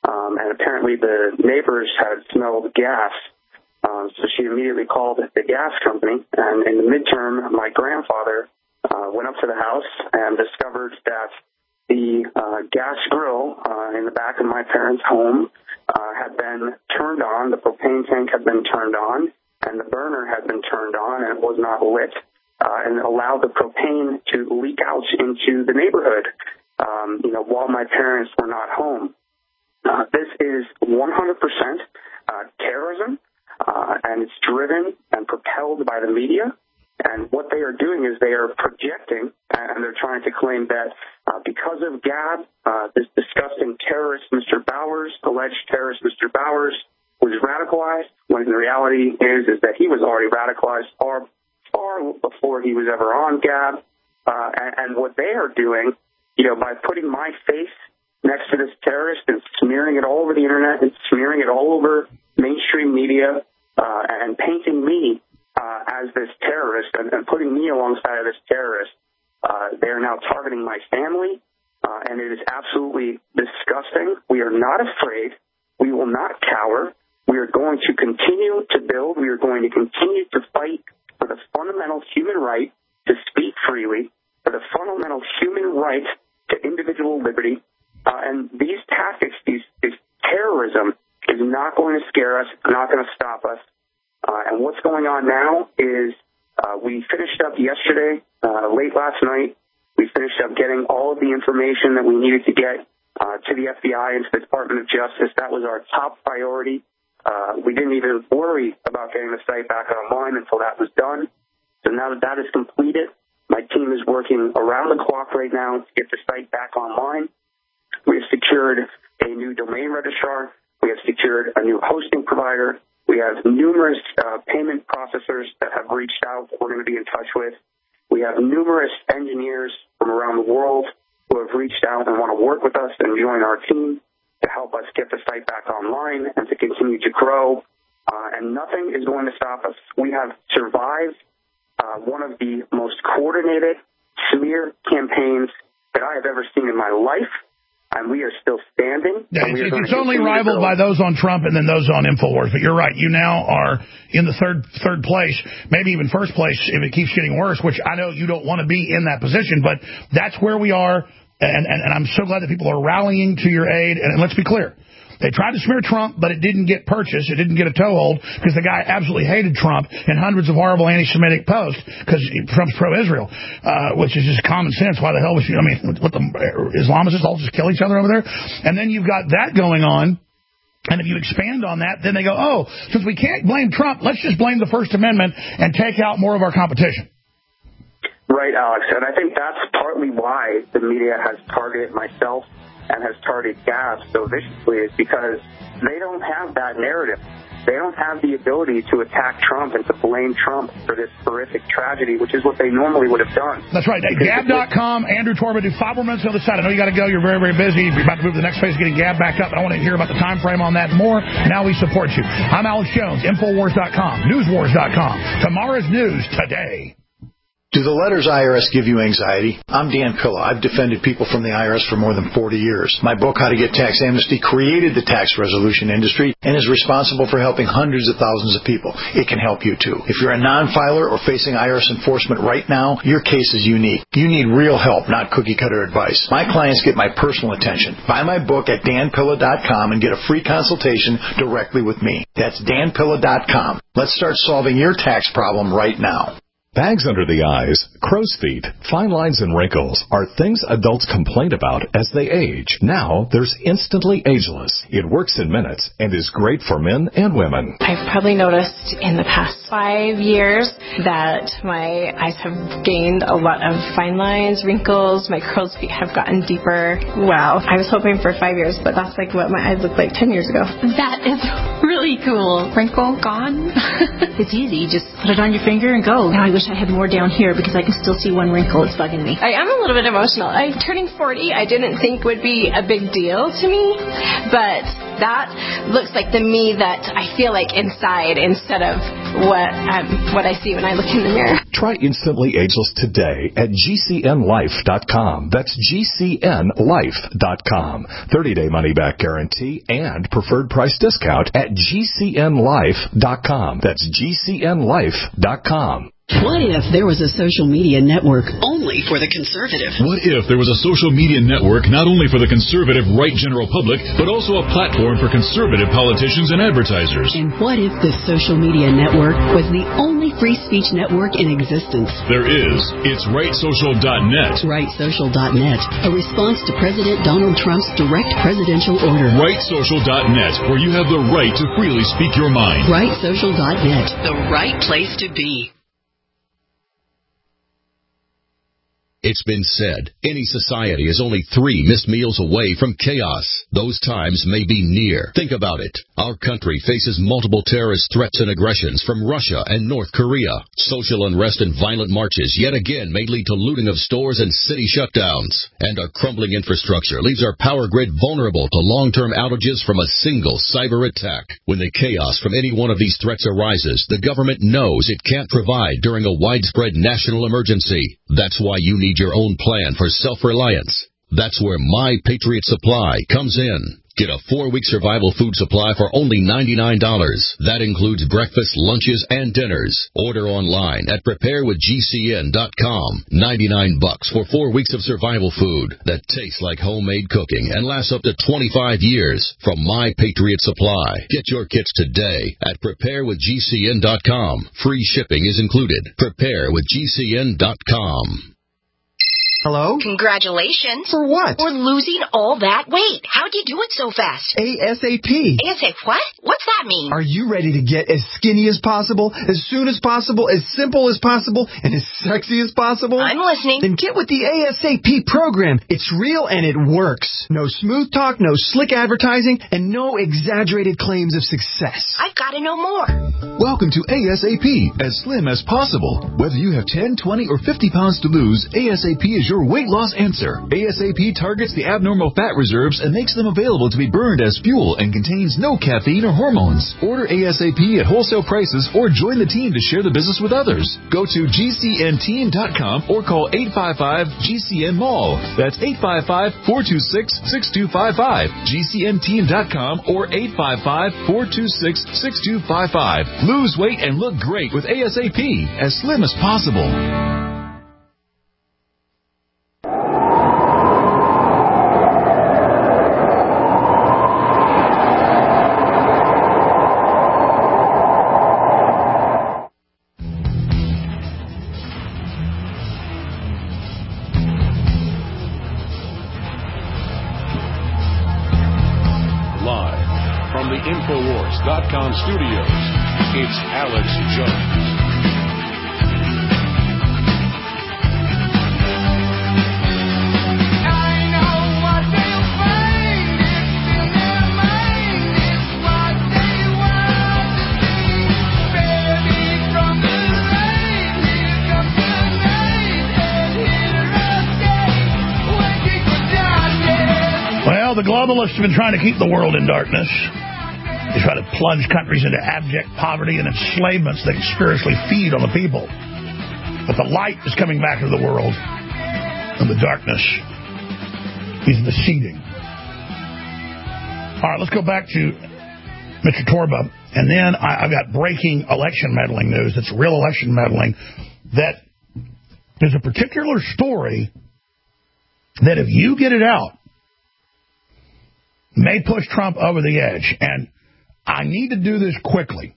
um, and apparently the neighbors had smelled gas. Uh, so she immediately called the gas company, and in the midterm, my grandfather uh, went up to the house and discovered that the uh, gas grill uh, in the back of my parents' home uh, had been turned on, the propane tank had been turned on, and the burner had been turned on, and it was not lit, uh, and it allowed the propane to leak out into the neighborhood, um, you know, while my parents were not home. Uh, this is one hundred percent uh, terrorism. Uh, and it's driven and propelled by the media. And what they are doing is they are projecting, and they're trying to claim that uh, because of Gab, uh, this disgusting terrorist, Mister Bowers, alleged terrorist Mister Bowers, was radicalized, when the reality is is that he was already radicalized far, far before he was ever on Gab. Uh, and, and what they are doing, you know, by putting my face next to this terrorist and smearing it all over the internet and smearing it all over mainstream media, uh, and painting me uh, as this terrorist and, and putting me alongside of this terrorist, uh, they are now targeting my family, uh, and it is absolutely disgusting. We are not afraid. We will not cower. We are going to continue to build. We are going to continue to fight for the fundamental human right to speak freely, for the fundamental human right to individual liberty, uh, and these tactics, these, these terrorism, is not going to scare us, not going to stop us. Uh, and what's going on now is uh, we finished up yesterday, uh, late last night. We finished up getting all of the information that we needed to get uh, to the F B I and to the Department of Justice. That was our top priority. Uh, we didn't even worry about getting the site back online until that was done. So now that that is completed, my team is working around the clock right now to get the site back online. We have secured a new domain registrar. We have secured a new hosting provider. We have numerous uh, payment processors that have reached out that we're going to be in touch with. We have numerous engineers from around the world who have reached out and want to work with us and join our team to help us get the site back online and to continue to grow. Uh, and nothing is going to stop us. We have survived uh, one of the most coordinated smear campaigns that I have ever seen in my life. And we are still standing. Yeah, it's, it's only rivaled by those on Trump and then those on InfoWars. But you're right. You now are in the third third place, maybe even first place if it keeps getting worse, which I know you don't want to be in that position. But that's where we are. And, and, and I'm so glad that people are rallying to your aid. And, and let's be clear. They tried to smear Trump, but it didn't get purchased. It didn't get a toehold because the guy absolutely hated Trump in hundreds of horrible anti-Semitic posts because Trump's pro-Israel, uh, which is just common sense. Why the hell was you? I mean, what the Islamists all just kill each other over there? And then you've got that going on. And if you expand on that, then they go, oh, since we can't blame Trump, let's just blame the First Amendment and take out more of our competition. Right, Alex. And I think that's partly why the media has targeted myself and has targeted Gab so viciously, is because they don't have that narrative. They don't have the ability to attack Trump and to blame Trump for this horrific tragedy, which is what they normally would have done. That's right. Gab dot com, Andrew Torba, do five more minutes on the other side. I know you got to go. You're very, very busy. You're about to move to the next phase, getting Gab back up. I want to hear about the time frame on that more. Now we support you. I'm Alex Jones, Infowars dot com, News Wars dot com. Tomorrow's news today. Do the letters I R S give you anxiety? I'm Dan Pilla. I've defended people from the I R S for more than forty years. My book, How to Get Tax Amnesty, created the tax resolution industry and is responsible for helping hundreds of thousands of people. It can help you, too. If you're a non-filer or facing I R S enforcement right now, your case is unique. You need real help, not cookie-cutter advice. My clients get my personal attention. Buy my book at dan pilla dot com and get a free consultation directly with me. That's dan pilla dot com. Let's start solving your tax problem right now. Bags under the eyes, crow's feet, fine lines, and wrinkles are things adults complain about as they age. Now, there's Instantly Ageless. It works in minutes and is great for men and women. I've probably noticed in the past five years that my eyes have gained a lot of fine lines, wrinkles, my crow's feet have gotten deeper. Wow. I was hoping for five years, but that's like what my eyes looked like ten years ago. That is really cool. Wrinkle gone? It's easy. Just put it on your finger and go. Now I wish I had more down here because I can still see one wrinkle. It's bugging me. I am a little bit emotional. I turning forty, I didn't think would be a big deal to me, but that looks like the me that I feel like inside instead of what um, what I see when I look in the mirror. Try Instantly Ageless today at G C N life dot com. That's G C N life dot com. thirty-day money-back guarantee and preferred price discount at G C N life dot com. That's G C N life dot com. What if there was a social media network only for the conservative? What if there was a social media network not only for the conservative right general public, but also a platform for conservative politicians and advertisers? And what if this social media network was the only free speech network in existence? There is. It's right social dot net. right social dot net, a response to President Donald Trump's direct presidential order. right social dot net, where you have the right to freely speak your mind. right social dot net, the right place to be. It's been said, any society is only three missed meals away from chaos. Those times may be near. Think about it. Our country faces multiple terrorist threats and aggressions from Russia and North Korea. Social unrest and violent marches yet again may lead to looting of stores and city shutdowns. And our crumbling infrastructure leaves our power grid vulnerable to long-term outages from a single cyber attack. When the chaos from any one of these threats arises, the government knows it can't provide during a widespread national emergency. That's why you need your own plan for self-reliance. That's where My Patriot Supply comes in. Get a four-week survival food supply for only ninety-nine dollars. That includes breakfast, lunches, and dinners. Order online at prepare with G C N dot com. ninety-nine bucks for four weeks of survival food that tastes like homemade cooking and lasts up to twenty-five years from My Patriot Supply. Get your kits today at prepare with G C N dot com. Free shipping is included. prepare with G C N dot com. Hello? Congratulations. For what? For losing all that weight. How'd you do it so fast? ASAP. ASAP what? What's that mean? Are you ready to get as skinny as possible, as soon as possible, as simple as possible, and as sexy as possible? I'm listening. Then get with the ASAP program. It's real and it works. No smooth talk, no slick advertising, and no exaggerated claims of success. I've got to know more. Welcome to ASAP, as slim as possible. Whether you have ten, twenty, or fifty pounds to lose, ASAP is your weight loss answer. ASAP targets the abnormal fat reserves and makes them available to be burned as fuel and contains no caffeine or hormones. Order ASAP at wholesale prices or join the team to share the business with others. Go to G C N team dot com or call eight five five G C N Mall. That's eight five five, four two six, six two five five. G C N team dot com or eight five five, four two six, six two five five. Lose weight and look great with ASAP, as slim as possible. Infowars dot com studios, it's Alex Jones. Well, the globalists have been trying to keep the world in darkness. They try to plunge countries into abject poverty and enslavement so they can spiritually feed on the people. But the light is coming back into the world, and the darkness is receding. All right, let's go back to Mister Torba. And then I, I've got breaking election meddling news. That's real election meddling. That there's a particular story that if you get it out, may push Trump over the edge. And I need to do this quickly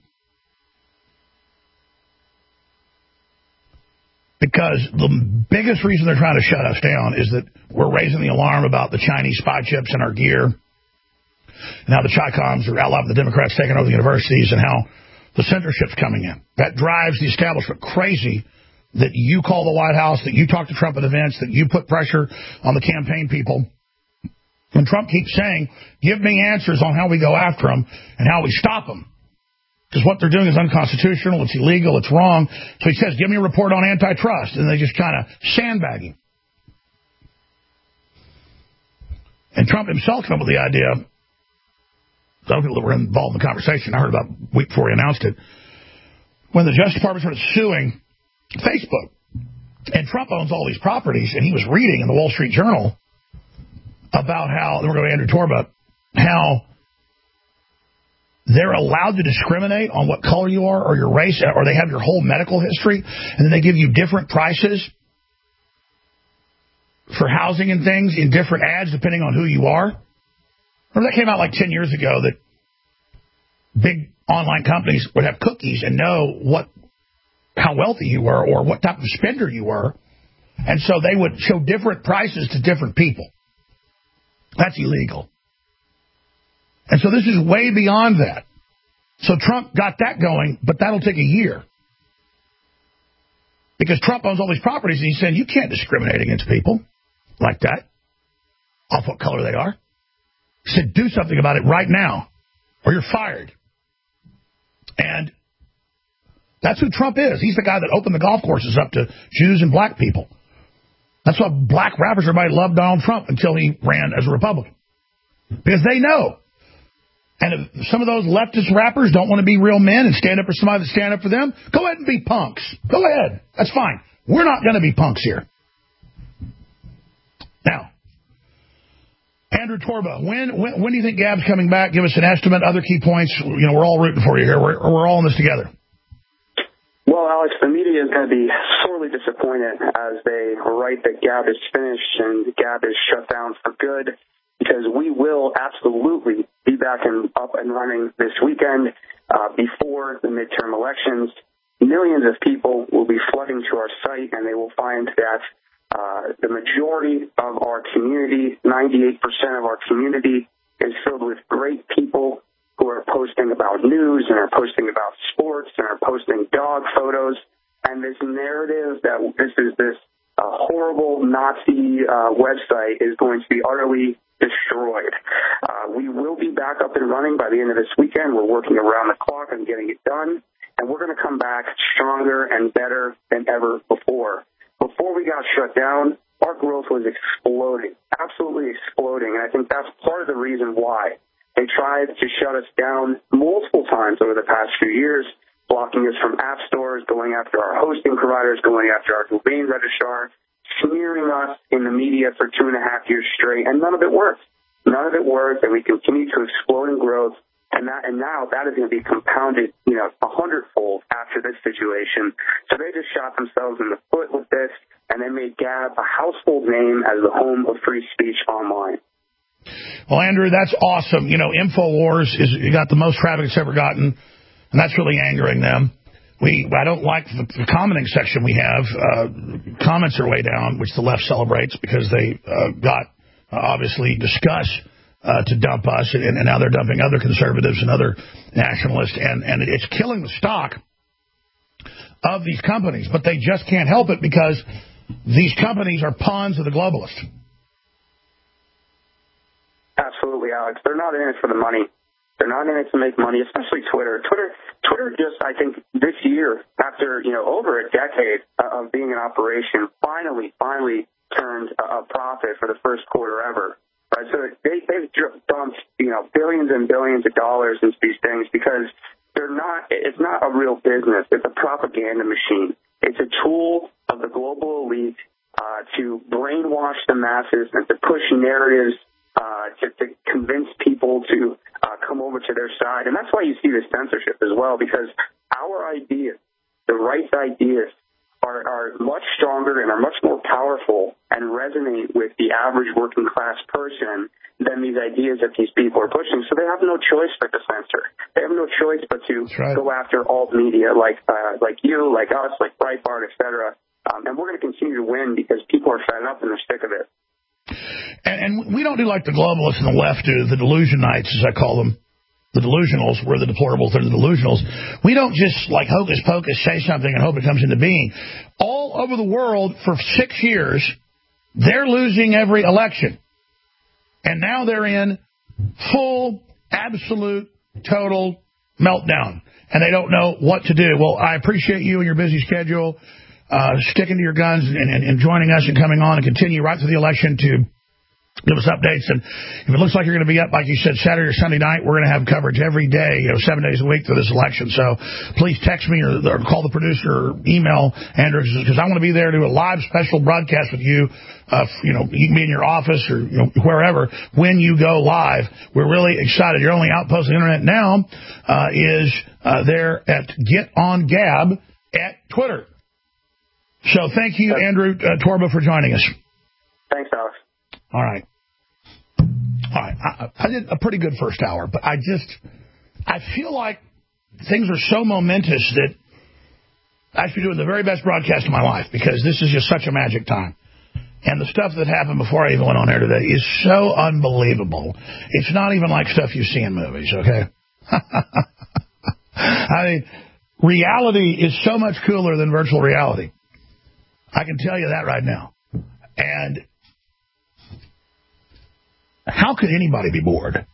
because the biggest reason they're trying to shut us down is that we're raising the alarm about the Chinese spy chips in our gear and how the Chi-Coms are outlawed, the Democrats taking over the universities, and how the censorship's coming in. That drives the establishment crazy that you call the White House, that you talk to Trump at events, that you put pressure on the campaign people. When Trump keeps saying, give me answers on how we go after them and how we stop them. Because what they're doing is unconstitutional, it's illegal, it's wrong. So he says, give me a report on antitrust. And they just kind of sandbag him. And Trump himself came up with the idea Some people that were involved in the conversation, I heard about a week before he announced it, when the Justice Department started suing Facebook. And Trump owns all these properties, and he was reading in the Wall Street Journal about how, then we're going to Andrew Torba, how they're allowed to discriminate on what color you are or your race, or they have your whole medical history, and then they give you different prices for housing and things in different ads depending on who you are. Remember that came out like ten years ago, that big online companies would have cookies and know what, how wealthy you were or what type of spender you were, and so they would show different prices to different people. That's illegal. And so this is way beyond that. So Trump got that going, but that'll take a year. Because Trump owns all these properties, and he's saying you can't discriminate against people like that off what color they are. He said do something about it right now, or you're fired. And that's who Trump is. He's the guy that opened the golf courses up to Jews and black people. That's why black rappers, everybody loved Donald Trump until he ran as a Republican. Because they know. And if some of those leftist rappers don't want to be real men and stand up for somebody that stand up for them, go ahead and be punks. Go ahead. That's fine. We're not going to be punks here. Now, Andrew Torba, when, when when do you think Gab's coming back? Give us an estimate, other key points. You know, we're all rooting for you here. We're, we're all in this together. Well, Alex, the media is going to be sorely disappointed as they write that Gab is finished and Gab is shut down for good, because we will absolutely be back and up and running this weekend uh, before the midterm elections. Millions of people will be flooding to our site, and they will find that uh, the majority of our community, ninety-eight percent of our community, is filled with great people who are posting about news and are posting about sports and are posting dog photos. And this narrative that this is this uh, horrible Nazi uh, website is going to be utterly destroyed. Uh, we will be back up and running by the end of this weekend. We're working around the clock on getting it done, and we're going to come back stronger and better than ever before. Before we got shut down, our growth was exploding, absolutely exploding, and I think that's part of the reason why. They tried to shut us down multiple times over the past few years, blocking us from app stores, going after our hosting providers, going after our domain registrar, smearing us in the media for two and a half years straight, and none of it worked. None of it worked, and we continue to explode in growth, and that, and now that is going to be compounded, you know, a hundredfold after this situation. So they just shot themselves in the foot with this, and they made Gab a household name as the home of free speech online. Well, Andrew, that's awesome. You know, InfoWars is got the most traffic it's ever gotten, and that's really angering them. We, I don't like the, the commenting section we have. Uh, comments are way down, which the left celebrates because they uh, got, uh, obviously, discuss uh, to dump us, and, and now they're dumping other conservatives and other nationalists, and, and it's killing the stock of these companies. But they just can't help it because these companies are pawns of the globalists. Absolutely, Alex. They're not in it for the money. They're not in it to make money, especially Twitter. Twitter, Twitter just, I think, this year, after, you know, over a decade of being in operation, finally, finally turned a profit for the first quarter ever. Right? So they, they've dumped, you know, billions and billions of dollars into these things because they're not, it's not a real business. It's a propaganda machine. It's a tool of the global elite uh, to brainwash the masses and to push narratives Uh, to, to convince people to uh, come over to their side. And that's why you see this censorship as well, because our ideas, the right ideas, are, are much stronger and are much more powerful and resonate with the average working class person than these ideas that these people are pushing. So they have no choice but to censor. They have no choice but to right. go after alt media like uh, like you, like us, like Breitbart, et cetera. Um, and we're going to continue to win because people are fed up and they're sick of it. And, and we don't do like the globalists and the left do, the delusionites, as I call them, the delusionals. We're the deplorables, they're the delusionals. We don't just, like, hocus pocus, say something and hope it comes into being. All over the world for six years, they're losing every election. And now they're in full, absolute, total meltdown. And they don't know what to do. Well, I appreciate you and your busy schedule. Uh, sticking to your guns and, and, and joining us and coming on and continue right through the election to give us updates. And if it looks like you're going to be up, like you said, Saturday or Sunday night, we're going to have coverage every day, you know, seven days a week for this election. So please text me or, or call the producer or email Andrew, because I want to be there to do a live special broadcast with you. Uh, you know, you can be in your office or you know, wherever when you go live. We're really excited. Your only outpost on the internet now uh, is uh, there at Get On Gab at Twitter. So thank you, Andrew uh, Torba, for joining us. Thanks, Alex. All right. All right, I, I did a pretty good first hour, but I just, I feel like things are so momentous that I should be doing the very best broadcast of my life because this is just such a magic time. And the stuff that happened before I even went on air today is so unbelievable. It's not even like stuff you see in movies, okay? I mean, reality is so much cooler than virtual reality. I can tell you that right now. And how could anybody be bored?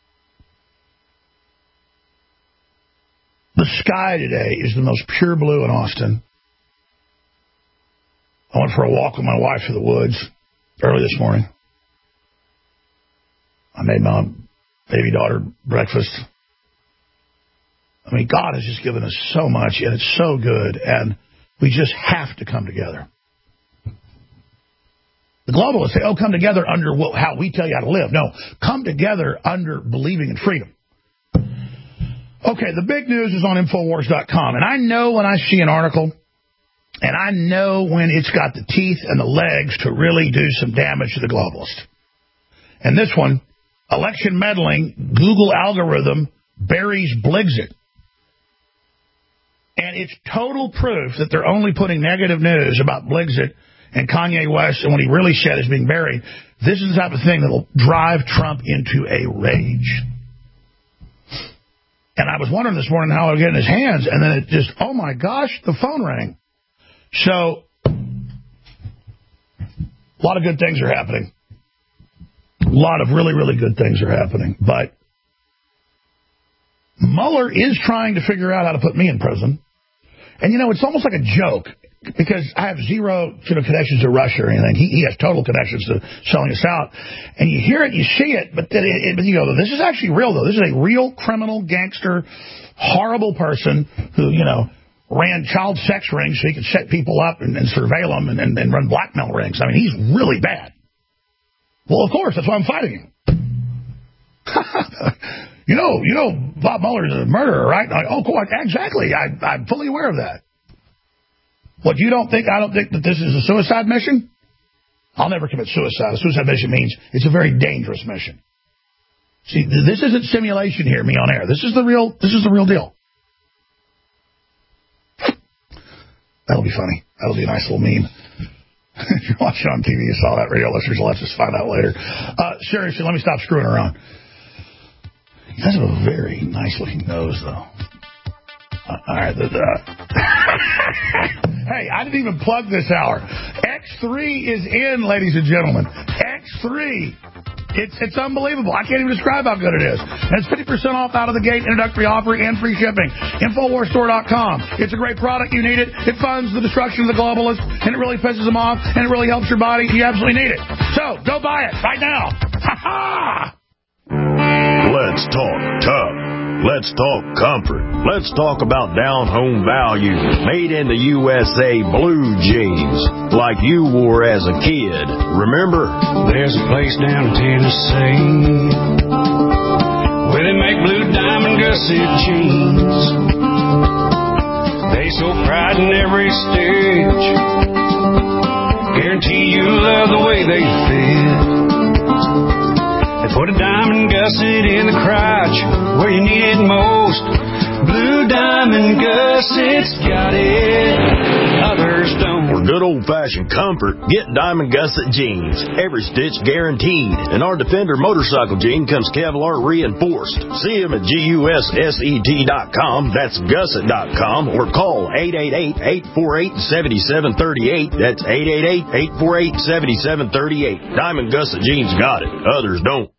The sky today is the most pure blue in Austin. I went for a walk with my wife through the woods early this morning. I made my baby daughter breakfast. I mean, God has just given us so much, and it's so good, and we just have to come together. The globalists say, oh, come together under what, how we tell you how to live. No, come together under believing in freedom. Okay, the big news is on Infowars dot com. And I know when I see an article, and I know when it's got the teeth and the legs to really do some damage to the globalists. And this one, election meddling, Google algorithm buries Blixit. And it's total proof that they're only putting negative news about Blixit and Kanye West, and what he really said is being buried. This is the type of thing that will drive Trump into a rage. And I was wondering this morning how it would get in his hands, and then it just, oh my gosh, the phone rang. So, a lot of good things are happening. A lot of really, really good things are happening. But Mueller is trying to figure out how to put me in prison. And, you know, it's almost like a joke. Because I have zero you know, connections to Russia or anything. He, he has total connections to selling us out. And you hear it, you see it, but then it, it, you go, this is actually real, though. This is a real criminal, gangster, horrible person who, you know, ran child sex rings so he could set people up and, and surveil them and, and, and run blackmail rings. I mean, he's really bad. Well, of course, that's why I'm fighting him. you know, you know, Bob Mueller is a murderer, right? Like, oh, cool, exactly. I, I'm fully aware of that. What, you don't think, I don't think that this is a suicide mission? I'll never commit suicide. A suicide mission means it's a very dangerous mission. See, this isn't simulation here, me on air. This is the real, this is the real deal. That'll be funny. That'll be a nice little meme. If you're watching on T V, you saw that. Radio listeners will have to find out later. Uh, seriously, let me stop screwing around. You guys have a very nice looking nose, though. Uh, all right. The, the hey, I didn't even plug this hour. X three is in, ladies and gentlemen. X three. It's it's unbelievable. I can't even describe how good it is. And it's fifty percent off out of the gate, introductory offer, and free shipping. Infowars store dot com. It's a great product. You need it. It funds the destruction of the globalists, and it really pisses them off, and it really helps your body. You absolutely need it. So, go buy it right now. Ha-ha! Let's talk tough. Let's talk comfort. Let's talk about down-home value. Made in the U S A blue jeans, like you wore as a kid. Remember? There's a place down in Tennessee where they make blue diamond gusset jeans. They so pride in every stitch. Guarantee you love the way they fit. They put a diamond gusset in the crotch where you need it most. Blue diamond gussets got it, others don't. For good old-fashioned comfort, get Diamond Gusset jeans. Every stitch guaranteed. And our Defender motorcycle jean comes Kevlar reinforced. See them at gusset dot com. That's gusset dot com. Or call eight eight eight, eight four eight, seven seven three eight. That's eight eight eight, eight four eight, seven seven three eight. Diamond Gusset jeans got it, others don't.